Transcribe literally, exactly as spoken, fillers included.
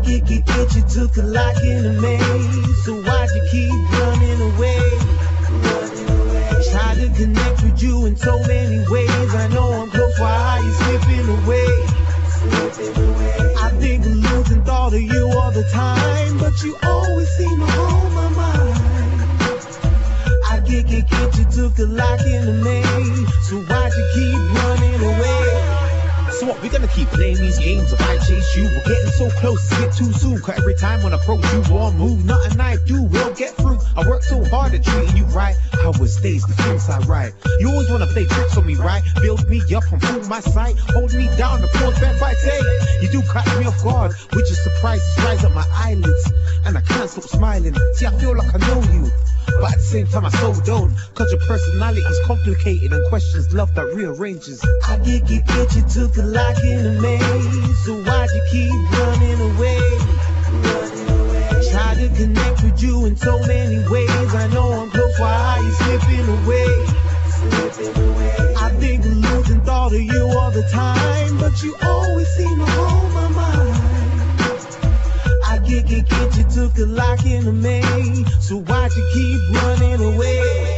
get, get, get you took a lock in the maze. So why'd you keep running away? Running away. Tried to connect with you in so many ways. I know I'm close, why are you slipping away? Slipping away. I think I'm losing thought of you all the time, but you always seem to hold my mind. I get, get, get you took a lock in the maze. So why'd you keep running away? So what, we gonna keep playing these games if I chase you? We're getting so close, it's a bit too soon. Cause every time when I approach you, won't move. Nothing I do will get through. I work so hard at treating you right. How it stays, the things I write. You always wanna play tricks on me, right? Build me up and fool my sight. Hold me down, the pause back by day. You do catch me off guard, which is surprises rise up my eyelids. And I can't stop smiling. See, I feel like I know you, but at the same time I so don't. Cause your personality is complicated and questions love that rearranges. I get, get, get you took a lock in the maze. So why'd you keep running away? Running away. Try to connect with you in so many ways. I know I'm close, why are you slipping away? Slipping away. I think I'm losing thought of you all the time, but you always seem to hold my mind. I get, get, get you took a lock in the maze. So why'd you keep running away?